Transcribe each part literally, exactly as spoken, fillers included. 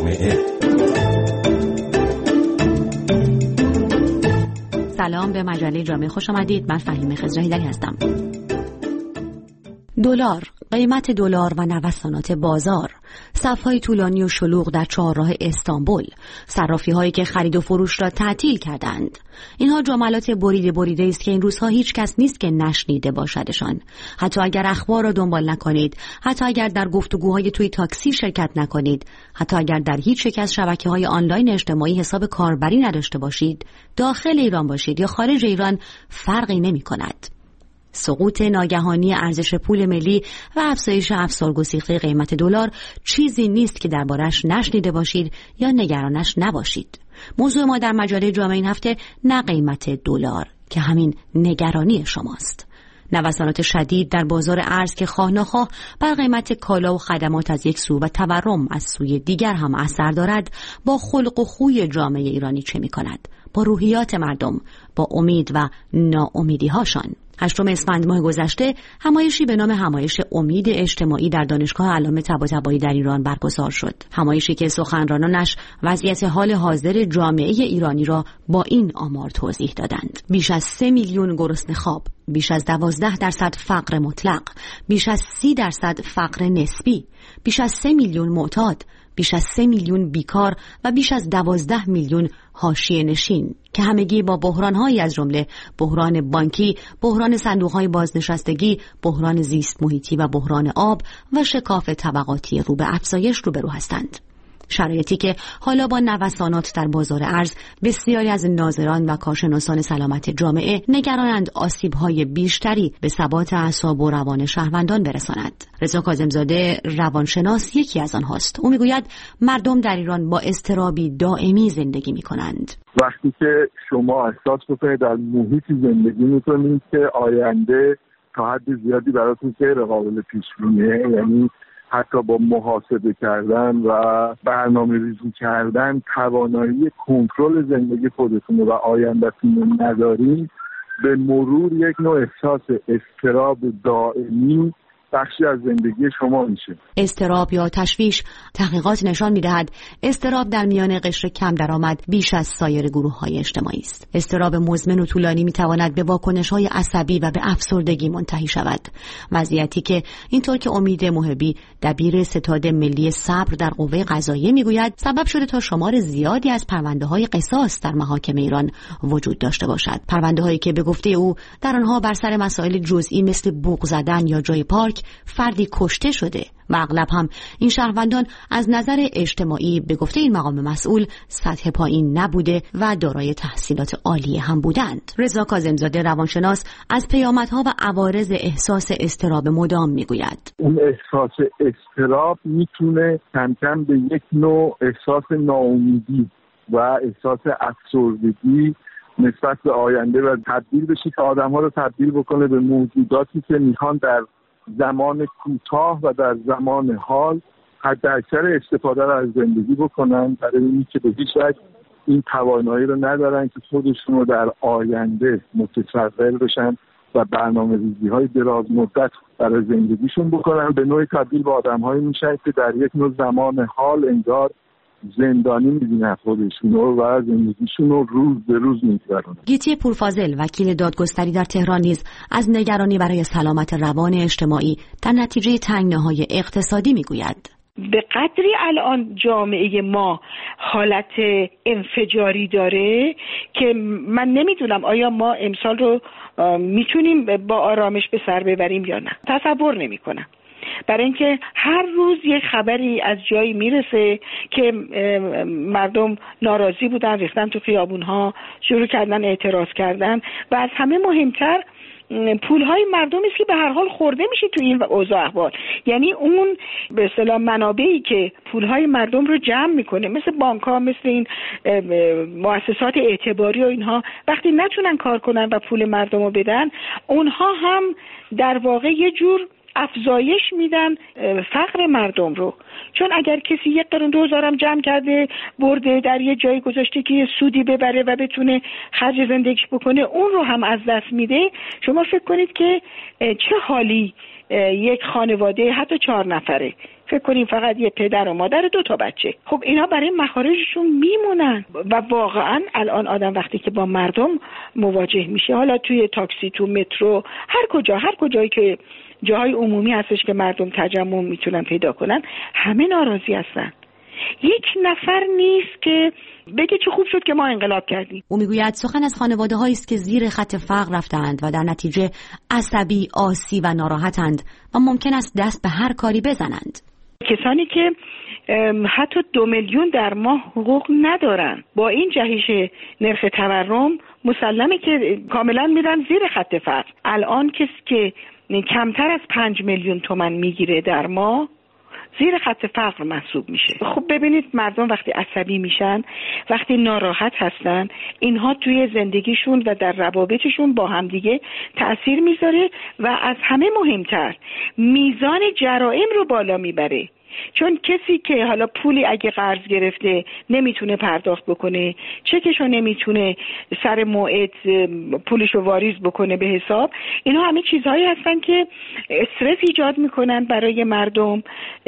جامعه. سلام، به مجله جامعه خوش آمدید. من فهیمه خضرهیدری هستم. دلار، قیمت دلار و نوسانات بازار، صف‌های طولانی و شلوغ در چهارراه استانبول، صرافی‌هایی که خرید و فروش را تعطیل کردند. اینها جملات بریده بریده است که این روزها هیچ کس نیست که نشنیده باشدشان. حتی اگر اخبار را دنبال نکنید، حتی اگر در گفتگوهای توی تاکسی شرکت نکنید، حتی اگر در هیچ یک از شبکه‌های آنلاین اجتماعی حساب کاربری نداشته باشید، داخل ایران باشید یا خارج ایران فرقی نمی‌کند. سقوط ناگهانی ارزش پول ملی و افزایش افسارگسیخته قیمت دلار چیزی نیست که دربارش نشنیده باشید یا نگرانش نباشید. موضوع ما در مجله جامعه این هفته نه قیمت دلار که همین نگرانی شماست. نوسانات شدید در بازار ارز که خواه ناخواه بر قیمت کالا و خدمات از یک سو و تورم از سوی دیگر هم اثر دارد، با خلق و خوی جامعه ایرانی چه می کند؟ با روحیات مردم، با امید و ناامیدی هاشان. هشتم اسفند ماه گذشته همایشی به نام همایش امید اجتماعی در دانشگاه علامه طباطبایی در ایران برگزار شد. همایشی که سخنرانانش وضعیت حال حاضر جامعه ایرانی را با این آمار توضیح دادند: بیش از سه میلیون گرسنه خواب، بیش از دوازده درصد فقر مطلق، بیش از سی درصد فقر نسبی، بیش از سه میلیون معتاد، بیش از سه میلیون بیکار و بیش از دوازده میلیون حاشیه نشین که همگی با بحران‌هایی از جمله بحران بانکی، بحران صندوق‌های بازنشستگی، بحران زیست محیطی و بحران آب و شکاف طبقاتی رو به افزایش روبرو هستند. شرایطی که حالا با نوسانات در بازار ارز بسیاری از ناظران و کارشناسان سلامت جامعه نگرانند آسیب‌های بیشتری به ثبات اعصاب و روان شهروندان برساند. رضا کاظم‌زاده روانشناس یکی از آنهاست. او میگوید مردم در ایران با اضطرابی دائمی زندگی می‌کنند. وقتی که شما احساس بکنید در محیطی زندگی می‌کنید که آینده تا حد زیادی براتون غیر قابل پیش‌بینیه، یعنی حتی با محاسبه کردن و برنامه ریزی کردن توانایی کنترل زندگی خودتون و آینده‌تون رو ندارین، به مرور یک نوع احساس اضطراب دائمی بخشی از زندگی شما میشه. اضطراب یا تشویش، تحقیقات نشان میدهد اضطراب در میان قشر کم درآمد بیش از سایر گروه‌های اجتماعی است. اضطراب مزمن و طولانی میتواند به واکنش‌های عصبی و به افسردگی منتهی شود. وضعیتی که اینطور که امید محبی، دبیر ستاد ملی صبر در قوه قضاییه میگوید سبب شده تا شمار زیادی از پرونده‌های قصاص در محاکم ایران وجود داشته باشد. پرونده‌هایی که به گفته او در آنها بر سر مسائل جزئی مثل بوق زدن یا جای پارک فردی کشته شده و اغلب هم این شهروندان از نظر اجتماعی به گفته این مقام مسئول سطح پایین نبوده و دارای تحصیلات عالیه هم بودند. رضا کاظم‌زاده روانشناس از پیامدها و عوارض احساس اضطراب مدام میگوید. اون احساس اضطراب میتونه کم کم به یک نوع احساس ناامیدی و احساس افسردگی نسبت به آینده و تبدیل بشه که آدم‌ها رو تبدیل بکنه به موجوداتی که میخوان در زمان کوتاه و در زمان حال حداکثر استفاده را از زندگی بکنن، برای اینکه به هیچ وجه این توانایی رو ندارن که خودشون رو در آینده متصور بشن و برنامه‌ریزی‌های دراز مدت برای زندگیشون بکنن. به نوعی تبدیل به آدم‌هایی میشن که در یک نوع زمان حال انگار زندانی می‌بینن خودشون و زندگیشون رو روز به روز می‌گذرونن. گیتی پورفاضل وکیل دادگستری در تهران نیز از نگرانی برای سلامت روان اجتماعی در نتیجه تنگناهای اقتصادی میگوید. به قدری الان جامعه ما حالت انفجاری داره که من نمیدونم آیا ما امسال رو میتونیم با آرامش به سر ببریم یا نه. تصور نمی‌کنم. برای اینکه هر روز یک خبری از جایی میرسه که مردم ناراضی بودن، ریختن تو خیابون‌ها، شروع کردن اعتراض کردن و از همه مهمتر پولهای مردم است که به هر حال خورده میشه تو این اوضاع احوال. یعنی اون به اصطلاح منابعی که پولهای مردم رو جمع میکنه، مثل بانک‌ها، مثل این مؤسسات اعتباری و اینها، وقتی نتونن کار کنن و پول مردم رو بدن، اونها هم در واقع یه جور افزایش میدن فقر مردم رو. چون اگر کسی یک قرون دو هزارم جمع کرده برده در یه جایی گذاشته که یه سودی ببره و بتونه خرج زندگیش بکنه، اون رو هم از دست میده. شما فکر کنید که چه حالی یک خانواده حتی چهار نفره فکر کنیم فقط یه پدر و مادر دو تا بچه. خب اینا برای مخارجشون میمونن و واقعا الان آدم وقتی که با مردم مواجه میشه، حالا توی تاکسی، تو مترو، هر کجا هر کجایی که جاهای عمومی هستش که مردم تجمع میتونن پیدا کنن، همه ناراضی هستن. یک نفر نیست که بگه چه خوب شد که ما انقلاب کردیم. او میگوید سخن از خانواده هایی است که زیر خط فقر رفتند و در نتیجه عصبی، آسی و ناراحتند و ممکن است دست به هر کاری بزنند. کسانی که حتی دو میلیون در ماه حقوق ندارن، با این جهش نرخ تورم مسلمه که کاملا میرن زیر خط فقر. الان کسی که کمتر از پنج میلیون تومان میگیره در ماه زیر خط فقر محسوب میشه. خب ببینید مردم وقتی عصبی میشن، وقتی ناراحت هستن، اینها توی زندگیشون و در روابطشون با همدیگه تأثیر میذاره و از همه مهمتر میزان جرائم رو بالا میبره. چون کسی که حالا پولی اگه قرض گرفته نمیتونه پرداخت بکنه، چکشو نمیتونه سر موعد پولشو واریز بکنه به حساب، اینا همه چیزهایی هستن که استرس ایجاد میکنن برای مردم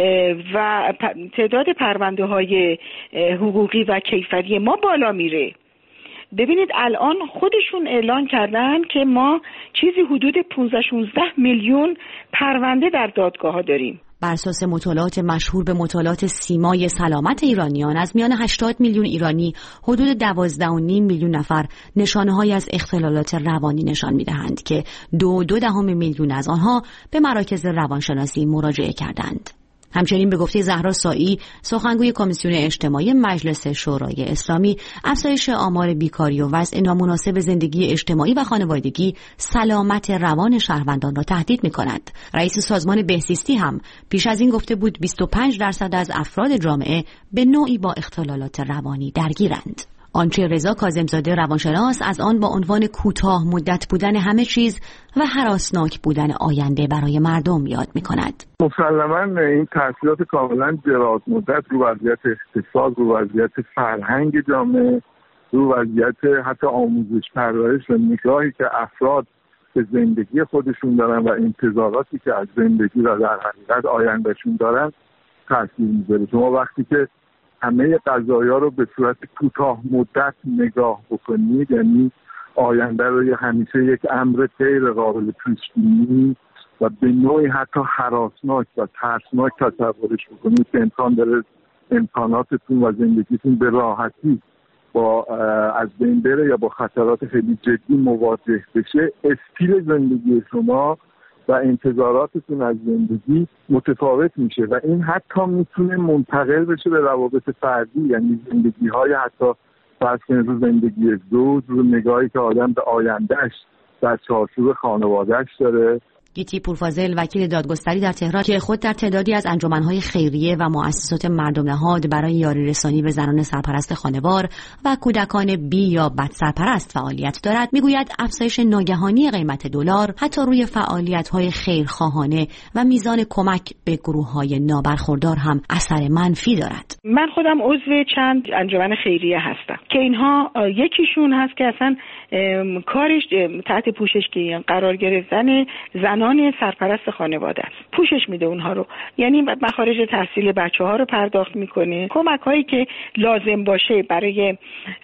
و تعداد پرونده های حقوقی و کیفری ما بالا میره. ببینید الان خودشون اعلان کردن که ما چیزی حدود پانزده شانزده میلیون پرونده در دادگاه ها داریم. بر اساس مطالعات مشهور به مطالعات سیمای سلامت ایرانیان، از میان هشتاد میلیون ایرانی حدود دوازده و نیم میلیون نفر نشانه‌هایی از اختلالات روانی نشان می‌دهند که دو دو دهم میلیون از آنها به مراکز روانشناسی مراجعه کردند. همچنین به گفته زهرا سایی، سخنگوی کمیسیون اجتماعی مجلس شورای اسلامی، افزایش آمار بیکاری و وضع نامناسب زندگی اجتماعی و خانوادگی سلامت روان شهروندان را تهدید می‌کند. رئیس سازمان بهزیستی هم پیش از این گفته بود بیست و پنج درصد از افراد جامعه به نوعی با اختلالات روانی درگیرند. آنچه رضا کاظم‌زاده روانشناس از آن با عنوان کوتاه مدت بودن همه چیز و هراسناک بودن آینده برای مردم یاد می‌کند. مسلماً این تاثیرات کاملاً دراز مدت رو وضعیت اقتصاد، رو وضعیت فرهنگ جامعه، رو وضعیت حتی آموزش پرورش و نگاهی که افراد به زندگی خودشون دارن و انتظاراتی که از زندگی و در حقیقت آیندهشون دارن تاثیر می‌ذاره. شما وقتی که همه قضایا رو به صورت کوتاه مدت نگاه بکنید، یعنی آینده رو همیشه یک امر غیر قابل پیش‌بینی و به نوعی حتی هراسناک و ترسناک تصورش بکنید که امکان داره امکاناتتون و زندگیتون به راحتی با از بین بره یا با خطرات خیلی جدی مواجه بشه، استیل زندگی شما و انتظاراتتون از زندگی متفاوت میشه و این حتی میتونه منتقل بشه به روابط فردی، یعنی زندگی های حتی فرض کنید رو زندگی زوج، رو نگاهی که آدم به آیندهش در چارچوب خانوادهش داره. گیتی پورفاضل، وکیل دادگستری در تهران که خود در تعدادی از انجمن‌های خیریه و مؤسسات مردم نهاد برای یاری رسانی به زنان سرپرست خانوار و کودکان بی یا بد سرپرست فعالیت دارد، میگوید افزایش ناگهانی قیمت دلار حتی روی فعالیت‌های خیرخواهانه و میزان کمک به گروه‌های نابرخوردار هم اثر منفی دارد. من خودم عضو چند انجمن خیریه هستم که اینها یکیشون هست که اصلا کارش تحت پوشش قرار گرفتن زن زنان سرپرست خانواده است. پوشش میده اونها رو، یعنی مخارج تحصیل بچه ها رو پرداخت میکنه، کمک هایی که لازم باشه برای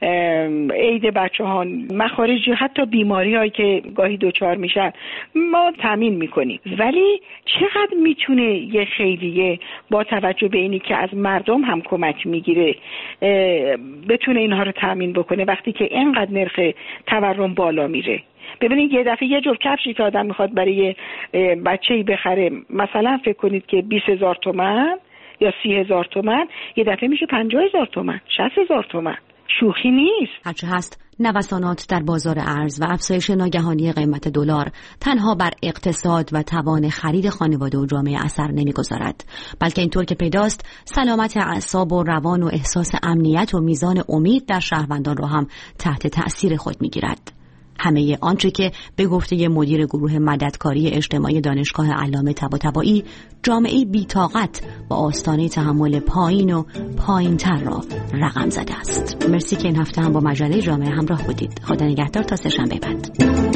عید بچه ها، مخارج حتی بیماری هایی که گاهی دوچار میشن ما تامین میکنیم. ولی چقدر میتونه یه خیریه با توجه به اینی که از مردم هم کمک میگیره بتونه اینها رو تامین بکنه وقتی که اینقدر نرخ تورم بالا میره؟ ببینید یه دفعه یه جفت کفشی که آدم میخواد برای بچه‌ای بخره، مثلا فکر کنید که بیست هزار تومان یا سی هزار تومان، یه دفعه میشه پنجاه هزار تومان، شصت هزار تومان. شوخی نیست. هرچه هست نوسانات در بازار ارز و افزایش ناگهانی قیمت دلار تنها بر اقتصاد و توان خرید خانواده و جامعه اثر نمیگذارد، بلکه اینطور که پیداست سلامت اعصاب و روان و احساس امنیت و میزان امید در شهروندان را هم تحت تأثیر خود میگیرد. همه آنچه که به گفته مدیر گروه مددکاری اجتماعی دانشگاه علامه طباطبایی جامعه بی‌طاقت با آستانه تحمل پایین و پایین‌تر را رقم زده است. مرسی که این هفته هم با مجله جامعه همراه بودید. خدا نگهدار تا سه‌شنبه بعد.